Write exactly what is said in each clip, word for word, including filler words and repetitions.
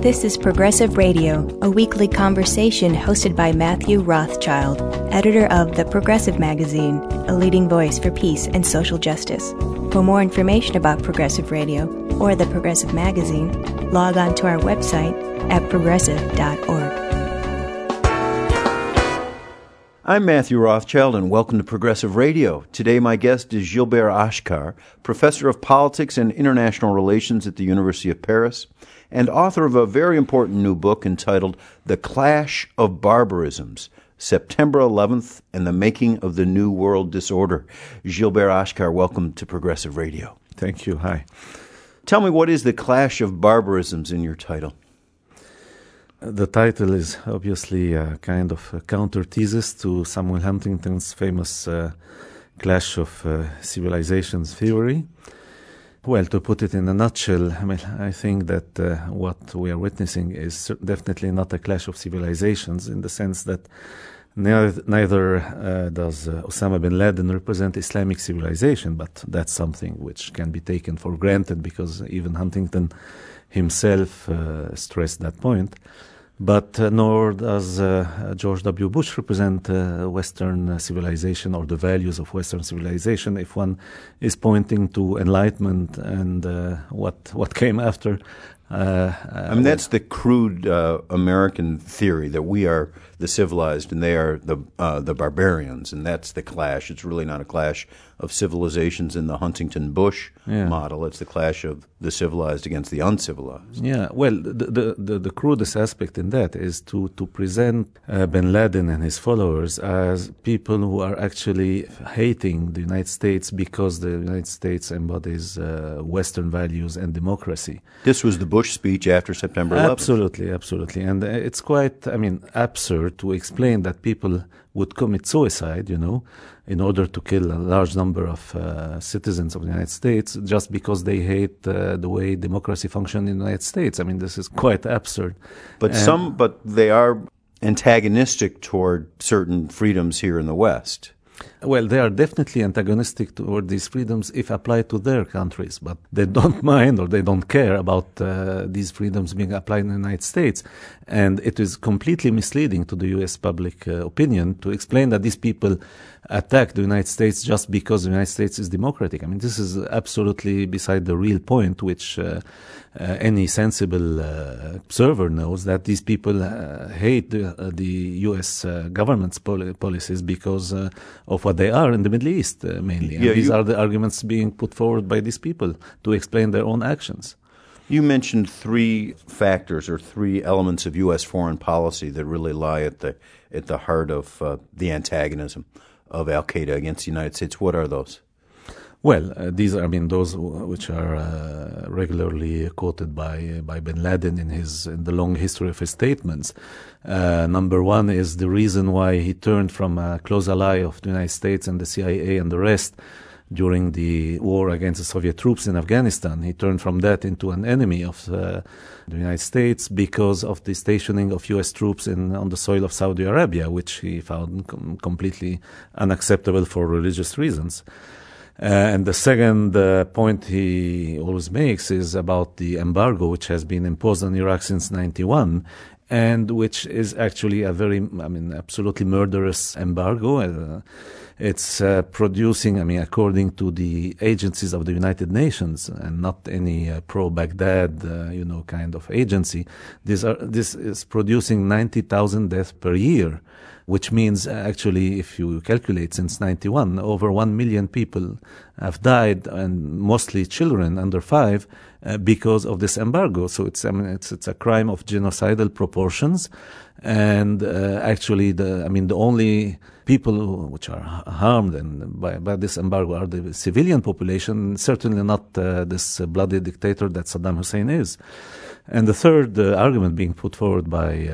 This is Progressive Radio, a weekly conversation hosted by Matthew Rothschild, editor of The Progressive Magazine, a leading voice for peace and social justice. For more information about Progressive Radio or The Progressive Magazine, log on to our website at progressive dot org. I'm Matthew Rothschild, and welcome to Progressive Radio. Today my guest is Gilbert Achcar, professor of politics and international relations at the University of Paris, and author of a very important new book entitled The Clash of Barbarisms, September eleventh and the Making of the New World Disorder. Gilbert Achcar, welcome to Progressive Radio. Thank you. Hi. Tell me, what is The Clash of Barbarisms in your title? The title is obviously a kind of a counter-thesis to Samuel Huntington's famous uh, Clash of uh, Civilizations theory. Well, to put it in a nutshell, I mean, I think that uh, what we are witnessing is definitely not a clash of civilizations, in the sense that neither, neither uh, does uh, Osama bin Laden represent Islamic civilization, but that's something which can be taken for granted because even Huntington himself uh, stressed that point. But uh, nor does uh, George W. Bush represent uh, Western uh, civilization or the values of Western civilization if one is pointing to Enlightenment and uh, what what came after. Uh, I mean, that's the crude uh, American theory that we are the civilized and they are the uh, the barbarians, and that's the clash. It's really not a clash of civilizations in the Huntington-Bush yeah. model. It's the clash of the civilized against the uncivilized. Yeah, well, the the, the, the crudest aspect in that is to, to present uh, bin Laden and his followers as people who are actually hating the United States because the United States embodies uh, Western values and democracy. This was the Bush speech after September eleventh. Absolutely, absolutely. And it's quite, I mean, absurd to explain that people would commit suicide, you know, in order to kill a large number of uh, citizens of the United States just because they hate uh, the way democracy functions in the United States. I mean, this is quite absurd. But and some, but they are antagonistic toward certain freedoms here in the West. Well, they are definitely antagonistic toward these freedoms if applied to their countries, but they don't mind or they don't care about uh, these freedoms being applied in the United States. And it is completely misleading to the U S public uh, opinion to explain that these people attack the United States just because the United States is democratic. I mean, this is absolutely beside the real point, which uh, uh, any sensible uh, observer knows, that these people uh, hate the, uh, the U S uh, government's pol- policies because uh, of what they are in the Middle East, uh, mainly. And yeah, these you, are the arguments being put forward by these people to explain their own actions. You mentioned three factors or three elements of U S foreign policy that really lie at the at the heart of uh, the antagonism of Al-Qaeda against the United States. What are those? Well, uh, these are, I mean, those which are uh, regularly quoted by uh, by bin Laden in his in the long history of his statements. Uh, number one is the reason why he turned from a close ally of the United States and the C I A and the rest during the war against the Soviet troops in Afghanistan. He turned from that into an enemy of uh, the United States because of the stationing of U S troops in on the soil of Saudi Arabia, which he found com- completely unacceptable for religious reasons. Uh, and the second uh, point he always makes is about the embargo which has been imposed on Iraq since ninety-one, and which is actually a very, I mean, absolutely murderous embargo. Uh, it's uh, producing, I mean, according to the agencies of the United Nations, and not any uh, pro-Baghdad, uh, you know, kind of agency, this, are, this is producing ninety thousand deaths per year, which means uh, actually, if you calculate since ninety-one, over one million people have died, and mostly children under five, uh, because of this embargo. So it's, I mean, it's, it's a crime of genocidal proportions. And uh, actually, the I mean, the only people who, which are harmed and by, by this embargo are the civilian population, certainly not uh, this uh, bloody dictator that Saddam Hussein is. And the third uh, argument being put forward by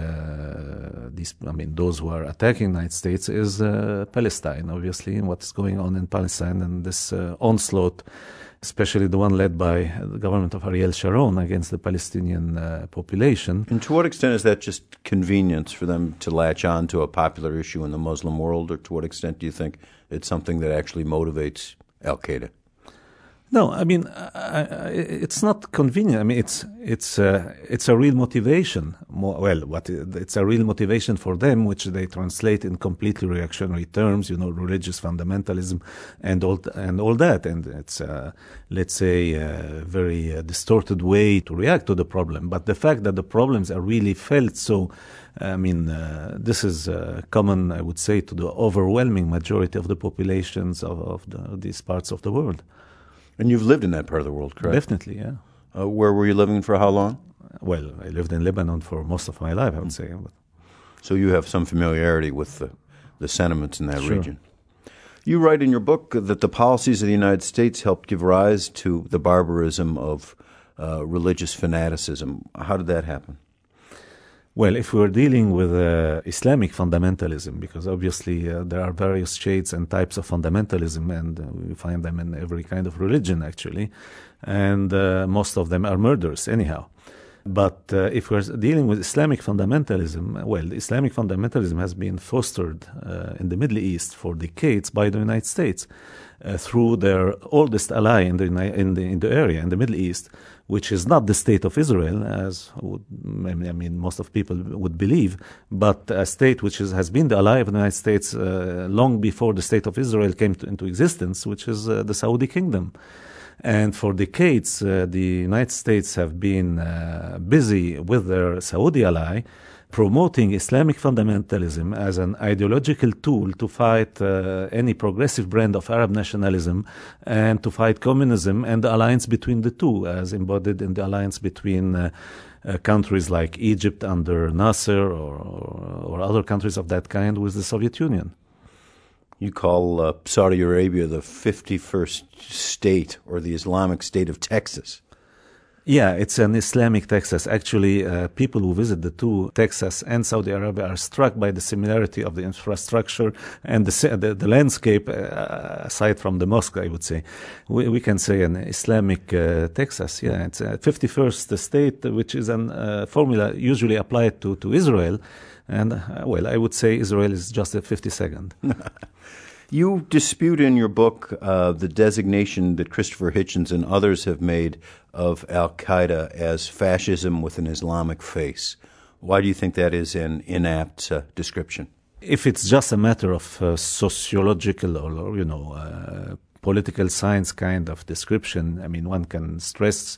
uh, these, I mean, those who are attacking the United States is uh, Palestine, obviously, and what's going on in Palestine and this uh, onslaught, especially the one led by the government of Ariel Sharon against the Palestinian uh, population. And to what extent is that just convenience for them to latch on to a popular issue in the Muslim world, or to what extent do you think it's something that actually motivates Al-Qaeda? No, I mean, I, I, it's not convenient. I mean, it's it's uh, it's a real motivation. More, well, what it's a real motivation for them, which they translate in completely reactionary terms. You know, religious fundamentalism and all and all that. And it's uh, let's say a very uh, distorted way to react to the problem. But the fact that the problems are really felt, so I mean, uh, this is uh, common, I would say, to the overwhelming majority of the populations of, of, the, of these parts of the world. And you've lived in that part of the world, correct? Definitely, yeah. Uh, where were you living for how long? Well, I lived in Lebanon for most of my life, I would say. So you have some familiarity with the, the sentiments in that Sure. region. You write in your book that the policies of the United States helped give rise to the barbarism of uh, religious fanaticism. How did that happen? Well, if we're dealing with uh, Islamic fundamentalism, because obviously uh, there are various shades and types of fundamentalism, and uh, we find them in every kind of religion, actually, and uh, most of them are murderous anyhow. But uh, if we're dealing with Islamic fundamentalism, well, Islamic fundamentalism has been fostered uh, in the Middle East for decades by the United States uh, through their oldest ally in the, in the in the area, in the Middle East, which is not the state of Israel, as would, I mean most of people would believe, but a state which is, has been the ally of the United States uh, long before the state of Israel came to, into existence, which is uh, the Saudi kingdom. And for decades, uh, the United States have been uh, busy with their Saudi ally, promoting Islamic fundamentalism as an ideological tool to fight uh, any progressive brand of Arab nationalism and to fight communism and the alliance between the two, as embodied in the alliance between uh, uh, countries like Egypt under Nasser or, or, or other countries of that kind with the Soviet Union. You call uh, Saudi Arabia the fifty-first state, or the Islamic state of Texas. Yeah, it's an Islamic Texas. Actually, uh, people who visit the two, Texas and Saudi Arabia, are struck by the similarity of the infrastructure and the the, the landscape, uh, aside from the mosque, I would say. We, we can say an Islamic uh, Texas. Yeah, it's a fifty-first state, which is a uh, formula usually applied to, to Israel. And, uh, well, I would say Israel is just a fifty-second. You dispute in your book uh, the designation that Christopher Hitchens and others have made of al-Qaeda as fascism with an Islamic face. Why do you think that is an inapt uh, description? If it's just a matter of uh, sociological or, you know, uh, political science kind of description, I mean, one can stress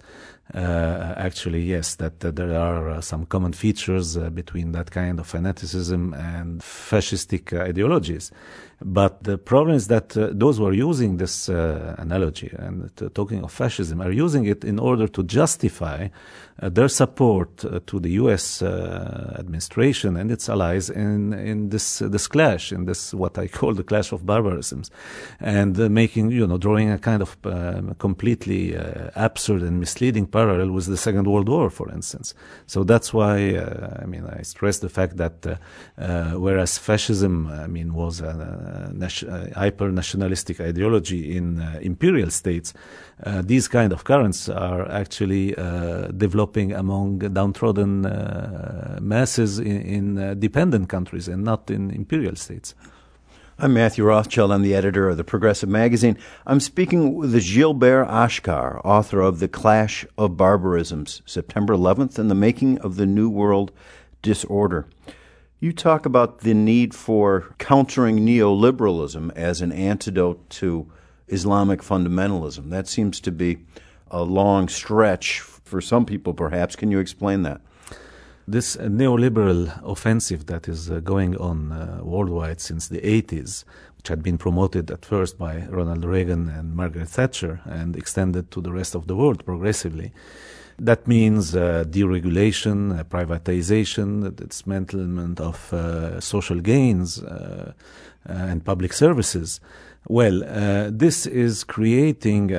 uh, actually, yes, that uh, there are uh, some common features uh, between that kind of fanaticism and fascistic uh, ideologies. But the problem is that uh, those who are using this uh, analogy and uh, talking of fascism are using it in order to justify uh, their support uh, to the U S uh, administration and its allies in in this uh, this clash, in this what I call the clash of barbarisms, and uh, making you know drawing a kind of uh, completely uh, absurd and misleading parallel with the Second World War, for instance. So that's why uh, I mean I stress the fact that uh, uh, whereas fascism I mean was a Uh, nation, uh, hyper-nationalistic ideology in uh, imperial states, uh, these kind of currents are actually uh, developing among downtrodden uh, masses in, in uh, dependent countries and not in imperial states. I'm Matthew Rothschild. I'm the editor of the Progressive Magazine. I'm speaking with Gilbert Achcar, author of The Clash of Barbarisms, September eleventh, and the Making of the New World Disorder. You talk about the need for countering neoliberalism as an antidote to Islamic fundamentalism. That seems to be a long stretch for some people, perhaps. Can you explain that? This uh, neoliberal offensive that is uh, going on uh, worldwide since the eighties, which had been promoted at first by Ronald Reagan and Margaret Thatcher and extended to the rest of the world progressively. That means uh, deregulation, uh, privatization, the dismantlement of uh, social gains uh, uh, and public services. Well, uh, this is creating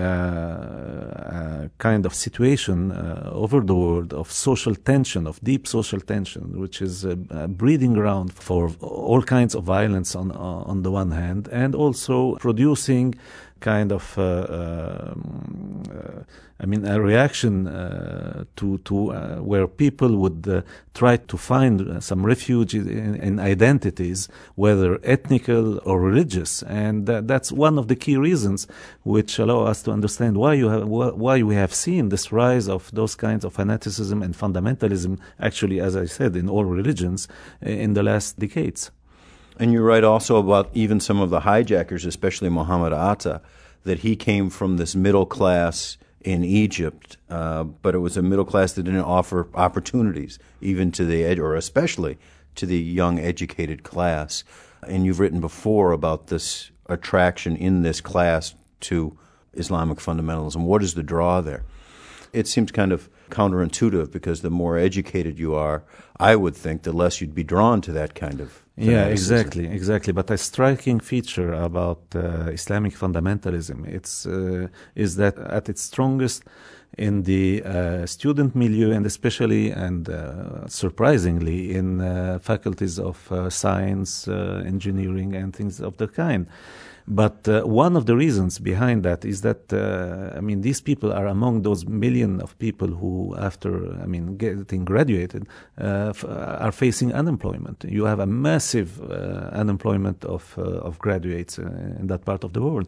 a, a kind of situation uh, over the world of social tension, of deep social tension, which is a, a breeding ground for all kinds of violence on on the one hand, and also producing kind of, uh, um, uh, I mean, a reaction uh, to to uh, where people would uh, try to find some refuge in, in identities, whether ethnical or religious, and that, that's one of the key reasons which allow us to understand why you have why we have seen this rise of those kinds of fanaticism and fundamentalism. Actually, as I said, in all religions in the last decades. And you write also about even some of the hijackers, especially Muhammad Atta, that he came from this middle class in Egypt, uh, but it was a middle class that didn't offer opportunities, even to the ed- or especially to the young educated class. And you've written before about this attraction in this class to Islamic fundamentalism. What is the draw there? It seems kind of counterintuitive because the more educated you are, I would think, the less you'd be drawn to that kind of Yeah, exactly, exactly. But a striking feature about uh, Islamic fundamentalism it's uh, is that at its strongest in the uh, student milieu, and especially and uh, surprisingly in uh, faculties of uh, science, uh, engineering, and things of the kind. But uh, one of the reasons behind that is that, uh, I mean, these people are among those million of people who, after, I mean, getting graduated, uh, f- are facing unemployment. You have a massive uh, unemployment of uh, of graduates uh, in that part of the world.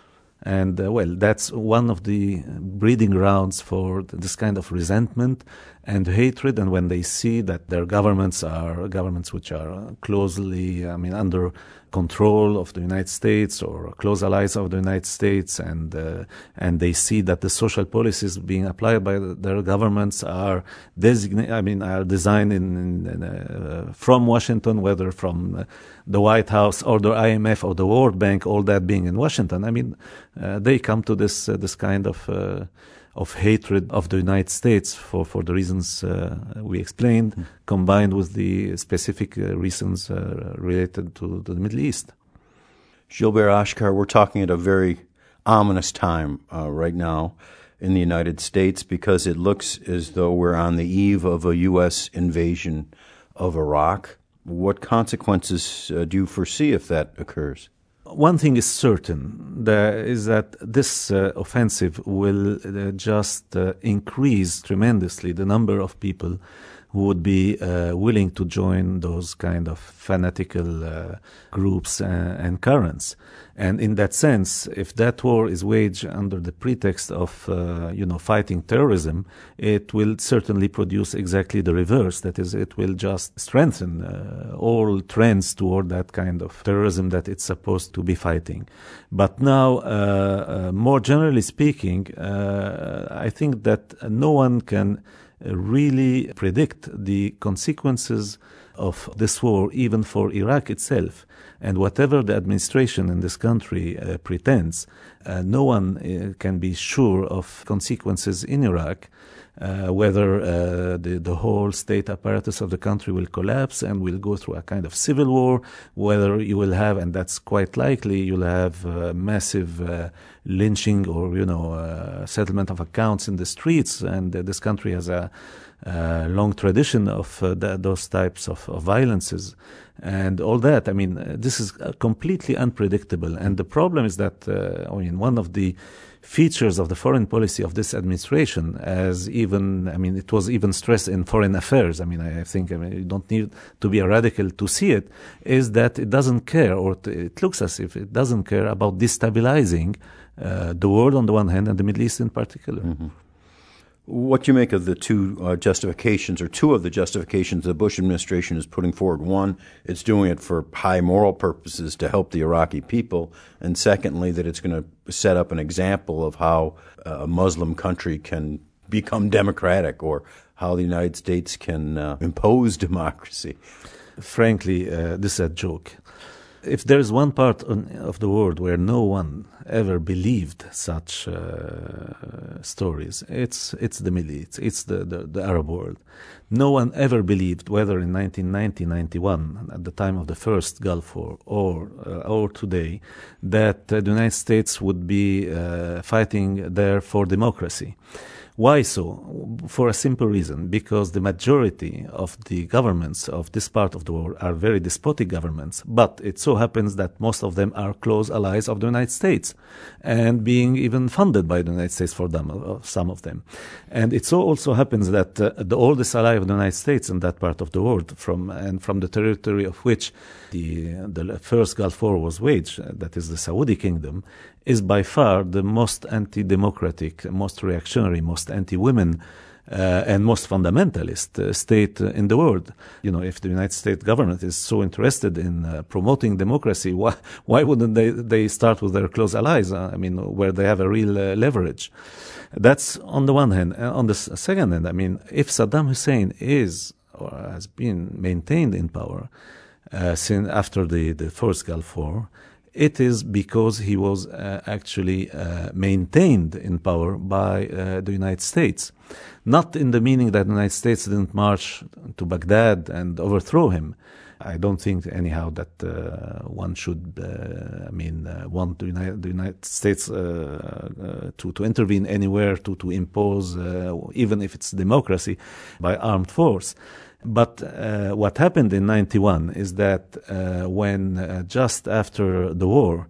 And, uh, well, that's one of the breeding grounds for this kind of resentment and hatred. And when they see that their governments are governments which are closely, I mean, under control of the United States or close allies of the United States, and uh, and they see that the social policies being applied by their governments are designated, I mean, are designed in, in, in uh, from Washington, whether from uh, the White House or the I M F or the World Bank, all that being in Washington. I mean, uh, they come to this uh, this kind of uh, of hatred of the United States for, for the reasons uh, we explained, mm. combined with the specific uh, reasons uh, related to, to the Middle East. Gilbert Achcar, we're talking at a very ominous time uh, right now in the United States because it looks as though we're on the eve of a U S invasion of Iraq. What consequences uh, do you foresee if that occurs? One thing is certain, there is that this uh, offensive will uh, just uh, increase tremendously the number of people who would be uh, willing to join those kind of fanatical uh, groups uh, and currents. And in that sense, if that war is waged under the pretext of, uh, you know, fighting terrorism, it will certainly produce exactly the reverse. That is, it will just strengthen uh, all trends toward that kind of terrorism that it's supposed to be fighting. But now, uh, uh, more generally speaking, uh, I think that no one can really predict the consequences of this war, even for Iraq itself. And whatever the administration in this country uh, pretends, uh, no one uh, can be sure of consequences in Iraq, uh, whether uh, the, the whole state apparatus of the country will collapse and will go through a kind of civil war, whether you will have, and that's quite likely, you'll have uh, massive uh, lynching or, you know, uh, settlement of accounts in the streets. And uh, this country has a uh, long tradition of uh, th- those types of, of violences and all that. I mean, uh, this is uh, completely unpredictable. And the problem is that, uh, I mean, one of the features of the foreign policy of this administration, as even, I mean, it was even stressed in foreign affairs. I mean, I, I think I mean, you don't need to be a radical to see it, is that it doesn't care, or t- it looks as if it doesn't care about destabilizing uh, the world on the one hand and the Middle East in particular. Mm-hmm. What do you make of the two uh, justifications, or two of the justifications the Bush administration is putting forward? One, it's doing it for high moral purposes to help the Iraqi people. And secondly, that it's going to set up an example of how a Muslim country can become democratic, or how the United States can uh, impose democracy. Frankly, uh, this is a joke. If there is one part on, of the world where no one ever believed such uh, stories, it's it's the Middle East, it's the, the, the Arab world. No one ever believed, whether in nineteen ninety, ninety-one, at the time of the first Gulf War, or uh, or today, that uh, the United States would be uh, fighting there for democracy. Why so? For a simple reason, because the majority of the governments of this part of the world are very despotic governments, but it so happens that most of them are close allies of the United States and being even funded by the United States for them, uh, some of them. And it so also happens that uh, the oldest ally of the United States in that part of the world, from and from the territory of which the, the first Gulf War was waged, uh, that is the Saudi Kingdom, is by far the most anti-democratic, most reactionary, most anti-women, uh, and most fundamentalist uh, state uh, in the world. You know, if the United States government is so interested in uh, promoting democracy, why, why wouldn't they, they start with their close allies? Uh, I mean, where they have a real uh, leverage. That's on the one hand. Uh, on the s- second hand, I mean, if Saddam Hussein is or has been maintained in power uh, since after the, the first Gulf War, it is because he was uh, actually uh, maintained in power by uh, the United States. Not in the meaning that the United States didn't march to Baghdad and overthrow him. I don't think anyhow that uh, one should, uh, I mean, uh, want the United, the United States uh, uh, to, to intervene anywhere, to, to impose, uh, even if it's democracy, by armed force. But uh, what happened in ninety-one is that uh, when uh, just after the war,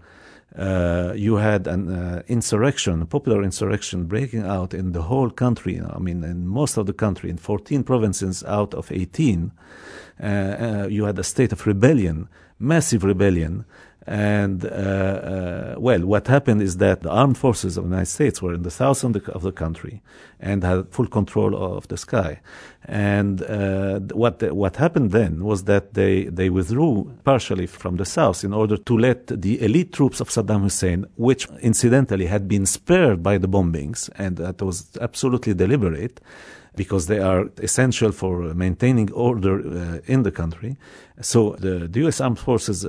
uh, you had an uh, insurrection, a popular insurrection breaking out in the whole country. I mean, in most of the country, in fourteen provinces out of eighteen, uh, uh, you had a state of rebellion, massive rebellion. And, uh, uh, well, what happened is that the armed forces of the United States were in the south of the, of the country and had full control of the sky. And uh, what what happened then was that they, they withdrew partially from the south in order to let the elite troops of Saddam Hussein, which incidentally had been spared by the bombings, and that was absolutely deliberate, because they are essential for maintaining order uh, in the country. So the, the U S Armed Forces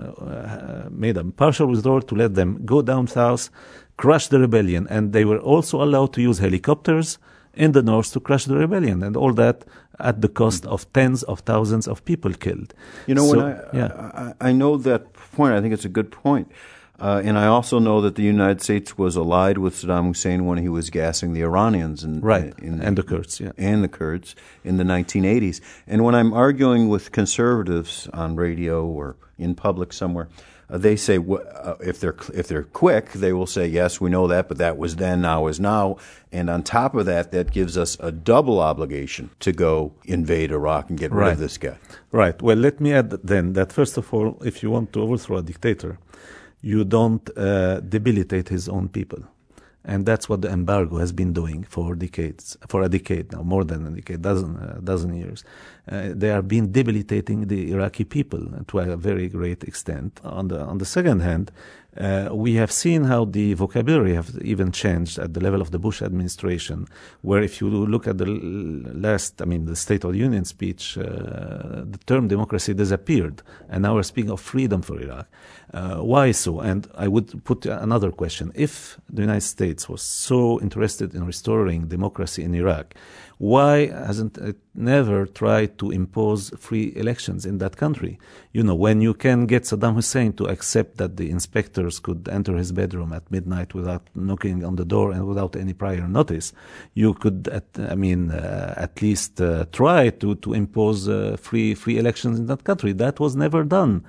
uh, uh, made a partial withdrawal to let them go down south, crush the rebellion, and they were also allowed to use helicopters in the north to crush the rebellion, and all that at the cost of tens of thousands of people killed. You know, so, when I, yeah. I I know that point, I think it's a good point. Uh, and I also know that the United States was allied with Saddam Hussein when he was gassing the Iranians in, right, in, and the Kurds, yeah, and the Kurds in the nineteen eighties. And when I'm arguing with conservatives on radio or in public somewhere, uh, they say uh, if they're if they're quick, they will say, "Yes, we know that, but that was then, now is now." And on top of that, that gives us a double obligation to go invade Iraq and get rid right. of this guy. Right. Well, let me add then that first of all, if you want to overthrow a dictator, you don't uh, debilitate his own people. And that's what the embargo has been doing for decades, for a decade now, more than a decade, dozen, uh, dozen years. Uh, they are been debilitating the Iraqi people to a very great extent. On the on the second hand, uh, we have seen how the vocabulary have even changed at the level of the Bush administration, where if you look at the last, I mean, the State of the Union speech, uh, the term democracy disappeared, and now we're speaking of freedom for Iraq. Uh, why so? And I would put another question. If the United States was so interested in restoring democracy in Iraq, why hasn't it never tried to impose free elections in that country? You know, when you can get Saddam Hussein to accept that the inspectors could enter his bedroom at midnight without knocking on the door and without any prior notice, you could, at, I mean, uh, at least uh, try to, to impose uh, free free elections in that country. That was never done.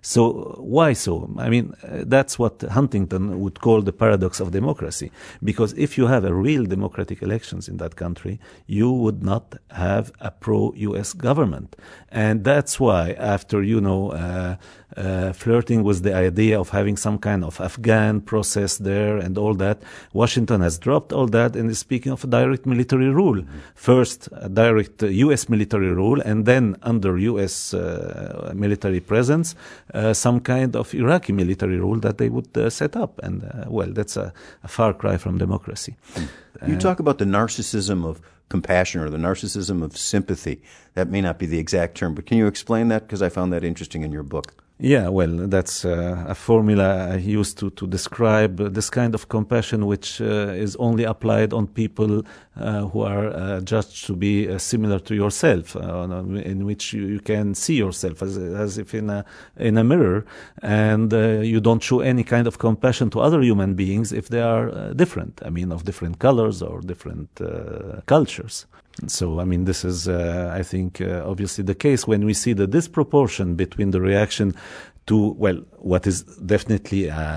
So why so? I mean, uh, that's what Huntington would call the paradox of democracy. Because if you have a real democratic elections in that country, you would not have a pro-U S government. And that's why after, you know, uh, uh, flirting with the idea of having some kind of Afghan process there and all that, Washington has dropped all that and is speaking of a direct military rule. Mm-hmm. First, a direct uh, U S military rule, and then under U S uh, military presence, uh, some kind of Iraqi military rule that they would uh, set up. And, uh, well, that's a, a far cry from democracy. Mm-hmm. You uh, talk about the narcissism of compassion or the narcissism of sympathy. That may not be the exact term, but can you explain that? Because I found that interesting in your book. Yeah, well, that's uh, a formula I used to, to describe uh, this kind of compassion, which uh, is only applied on people uh, who are uh, judged to be uh, similar to yourself, uh, in which you, you can see yourself as, as if in a in a mirror, and uh, you don't show any kind of compassion to other human beings if they are uh, different. I mean, of different colors or different uh, cultures. So, I mean, this is, uh, I think, uh, obviously the case when we see the disproportion between the reaction to, well, what is definitely, uh,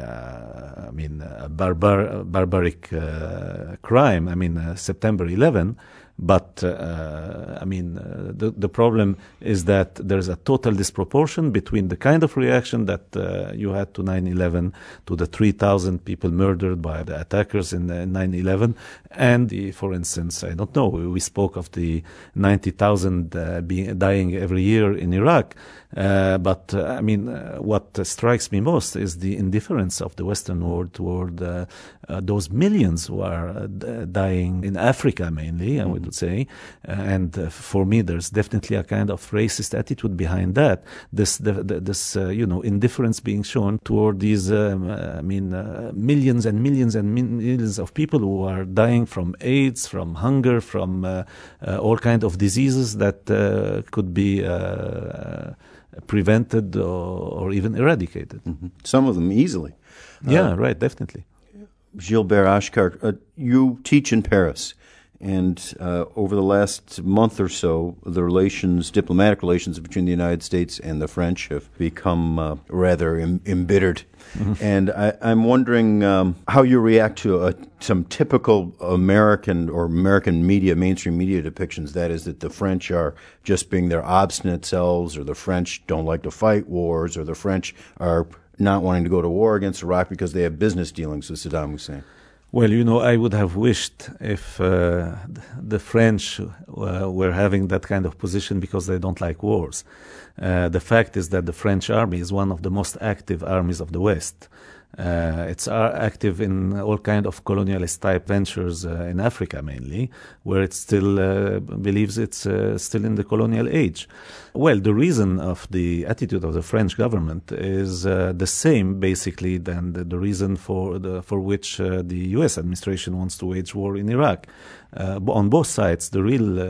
I mean, a barbar- barbaric uh, crime, I mean, uh, September eleventh. But, uh, I mean, uh, the, the problem is that there's a total disproportion between the kind of reaction that uh, you had to nine eleven, to the three thousand people murdered by the attackers in uh, nine eleven, and, the, for instance, I don't know, we spoke of the ninety thousand uh, being, dying every year in Iraq. Uh, but, uh, I mean, uh, what uh, strikes me most is the indifference of the Western world toward uh, uh, those millions who are uh, d- dying in Africa mainly, mm-hmm. I would say. Uh, and uh, for me, there's definitely a kind of racist attitude behind that. This, the, the, this uh, you know, indifference being shown toward these, um, uh, I mean, uh, millions and millions and millions of people who are dying from AIDS, from hunger, from uh, uh, all kinds of diseases that uh, could be uh, prevented or, or even eradicated. Mm-hmm. Some of them easily. Yeah, uh, right, definitely. Gilbert Achcar, uh, you teach in Paris, and uh, over the last month or so, the relations, diplomatic relations between the United States and the French have become uh, rather em- embittered. Mm-hmm. And I, I'm wondering um, how you react to uh, some typical American or American media, mainstream media depictions. That is, that the French are just being their obstinate selves, or the French don't like to fight wars, or the French are not wanting to go to war against Iraq because they have business dealings with Saddam Hussein. Well, you know, I would have wished if uh, the French uh, were having that kind of position because they don't like wars. Uh, the fact is that the French army is one of the most active armies of the West. Uh, it's uh, active in all kind of colonialist type ventures uh, in Africa mainly, where it still uh, believes it's uh, still in the colonial age. Well, the reason of the attitude of the French government is uh, the same basically than the, the reason for the for which uh, the U S administration wants to wage war in Iraq. Uh, on both sides, the real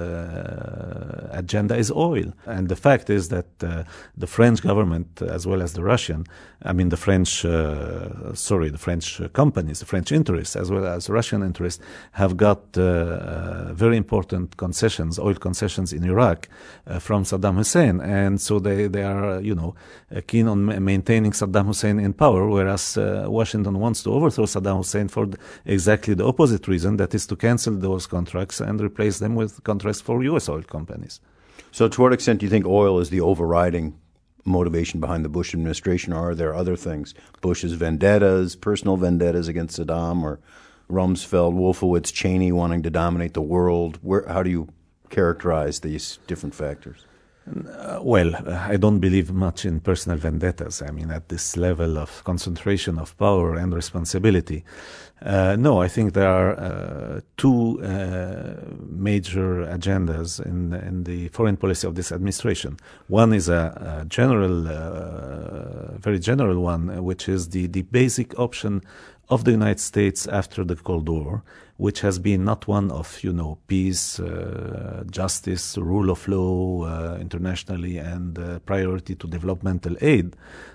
uh, agenda is oil. And the fact is that uh, the French government, as well as the Russian, I mean the French, uh, sorry, the French companies, the French interests, as well as Russian interests, have got uh, uh, very important concessions, oil concessions in Iraq uh, from Saddam Hussein. And so they, they are, you know, uh, keen on ma- maintaining Saddam Hussein in power, whereas uh, Washington wants to overthrow Saddam Hussein for th- exactly the opposite reason, that is to cancel those contracts and replace them with contracts for U S oil companies. So to what extent do you think oil is the overriding motivation behind the Bush administration, or are there other things? Bush's vendettas, personal vendettas against Saddam, or Rumsfeld, Wolfowitz, Cheney wanting to dominate the world? Where, how do you characterize these different factors? Uh, well, I don't believe much in personal vendettas. I mean, at this level of concentration of power and responsibility. Uh, no, I think there are uh, two uh, major agendas in, in the foreign policy of this administration. One is a, a general, uh, very general one, which is the, the basic option of the United States after the Cold War, which has been not one of, you know, peace, uh, justice, rule of law uh, internationally, and uh, priority to developmental aid,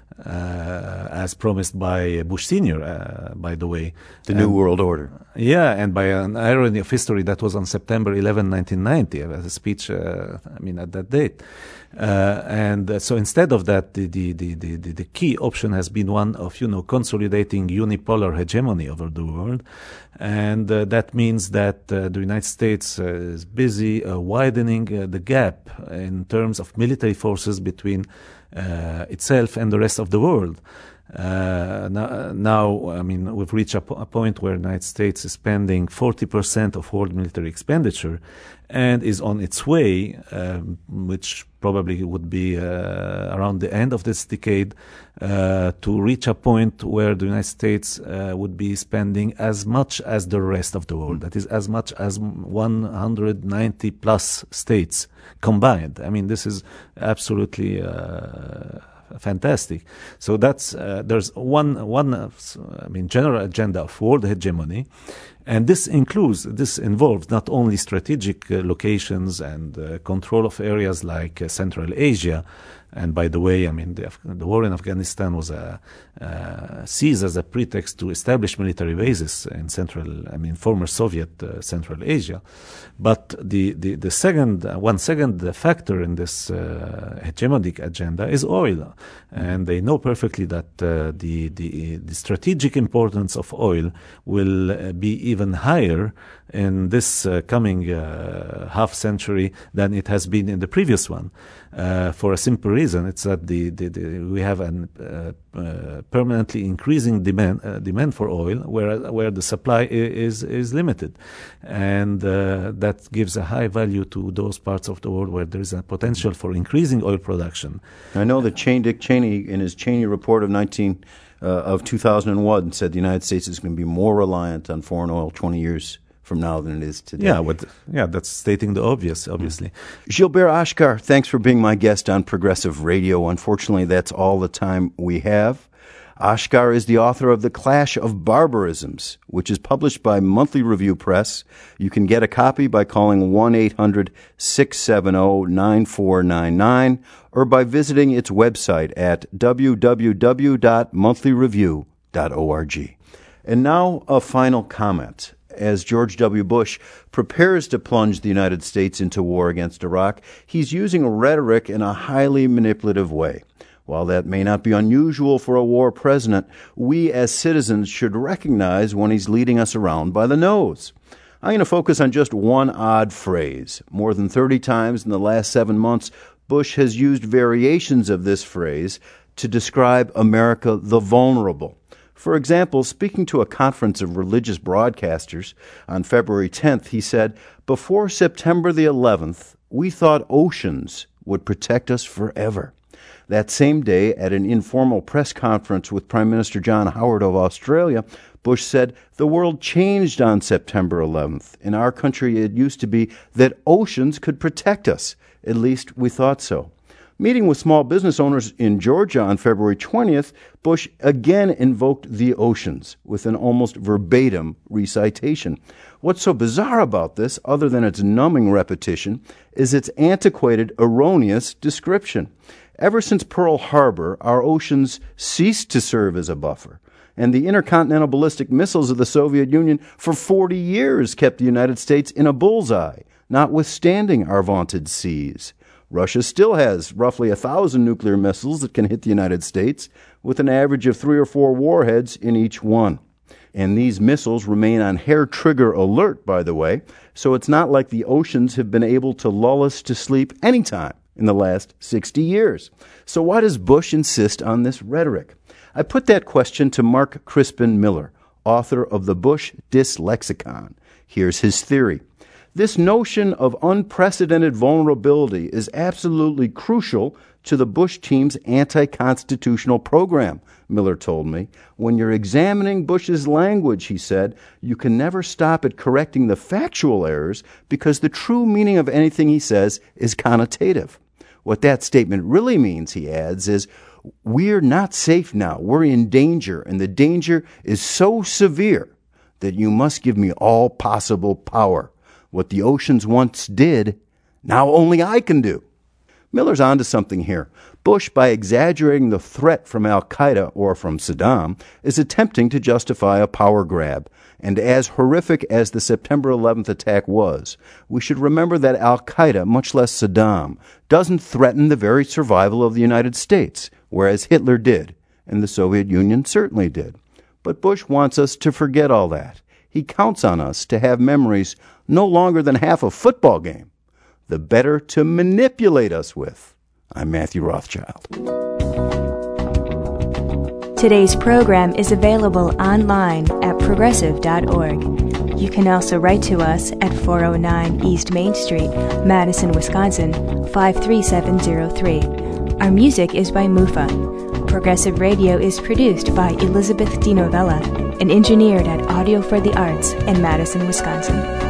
uh, as promised by Bush Senior, uh, by the way. The New and, World Order. Yeah, and by an irony of history, that was on September eleventh, nineteen ninety, a speech, uh, I mean, at that date. Uh, and uh, so instead of that, the, the, the, the, the key option has been one of, you know, consolidating unipolar hegemony over the world. And uh, that means that uh, the United States uh, is busy uh, widening uh, the gap in terms of military forces between uh, itself and the rest of the world. Uh, now, now, I mean, we've reached a, po- a point where the United States is spending forty percent of world military expenditure and is on its way, um, which probably would be uh, around the end of this decade, uh, to reach a point where the United States uh, would be spending as much as the rest of the world. That is, as much as one hundred ninety plus states combined. I mean, this is absolutely uh, fantastic. So that's uh, there's one one uh, I mean general agenda of world hegemony, and this includes this involves not only strategic uh, locations and uh, control of areas like uh, Central Asia. And by the way, I mean, the, Af- the war in Afghanistan was a, uh, seized as a pretext to establish military bases in Central, I mean, former Soviet uh, Central Asia. But the, the, the second, uh, one second factor in this uh, hegemonic agenda is oil. And they know perfectly that uh, the, the, the strategic importance of oil will uh, be even higher in this uh, coming uh, half century than it has been in the previous one. Uh, for a simple reason, it's that the, the, the we have a uh, uh, permanently increasing demand uh, demand for oil, where where the supply is is limited, and uh, that gives a high value to those parts of the world where there is a potential for increasing oil production. I know that Cheney, Dick Cheney, in his Cheney report of nineteen uh, of two thousand one, said the United States is going to be more reliant on foreign oil twenty years from now than it is today. Yeah, but, yeah, that's stating the obvious, obviously. Mm. Gilbert Achcar, thanks for being my guest on Progressive Radio. Unfortunately, that's all the time we have. Achcar is the author of The Clash of Barbarisms, which is published by Monthly Review Press. You can get a copy by calling one eight hundred six seven zero nine four nine nine or by visiting its website at w w w dot monthly review dot org. And now a final comment. As George W. Bush prepares to plunge the United States into war against Iraq, he's using rhetoric in a highly manipulative way. While that may not be unusual for a war president, we as citizens should recognize when he's leading us around by the nose. I'm going to focus on just one odd phrase. More than thirty times in the last seven months, Bush has used variations of this phrase to describe America the vulnerable. For example, speaking to a conference of religious broadcasters on February tenth, he said, "Before September the eleventh, we thought oceans would protect us forever." That same day, at an informal press conference with Prime Minister John Howard of Australia, Bush said, "The world changed on September eleventh. In our country, it used to be that oceans could protect us. At least we thought so." Meeting with small business owners in Georgia on February twentieth, Bush again invoked the oceans with an almost verbatim recitation. What's so bizarre about this, other than its numbing repetition, is its antiquated, erroneous description. Ever since Pearl Harbor, our oceans ceased to serve as a buffer, and the intercontinental ballistic missiles of the Soviet Union for forty years kept the United States in a bullseye, notwithstanding our vaunted seas. Russia still has roughly a thousand nuclear missiles that can hit the United States, with an average of three or four warheads in each one. And these missiles remain on hair-trigger alert, by the way, so it's not like the oceans have been able to lull us to sleep anytime in the last sixty years. So why does Bush insist on this rhetoric? I put that question to Mark Crispin Miller, author of the Bush Dyslexicon. Here's his theory. This notion of unprecedented vulnerability is absolutely crucial to the Bush team's anti-constitutional program, Miller told me. When you're examining Bush's language, he said, you can never stop at correcting the factual errors because the true meaning of anything he says is connotative. What that statement really means, he adds, is we're not safe now. We're in danger, and the danger is so severe that you must give me all possible power. What the oceans once did, now only I can do. Miller's onto something here. Bush, by exaggerating the threat from al-Qaeda or from Saddam, is attempting to justify a power grab. And as horrific as the September eleventh attack was, we should remember that al-Qaeda, much less Saddam, doesn't threaten the very survival of the United States, whereas Hitler did, and the Soviet Union certainly did. But Bush wants us to forget all that. He counts on us to have memories no longer than half a football game, the better to manipulate us with. I'm Matthew Rothschild. Today's program is available online at progressive dot org. You can also write to us at four oh nine East Main Street, Madison, Wisconsin, five three seven zero three. Our music is by Mufa. Progressive Radio is produced by Elizabeth DiNovella and engineered at Audio for the Arts in Madison, Wisconsin.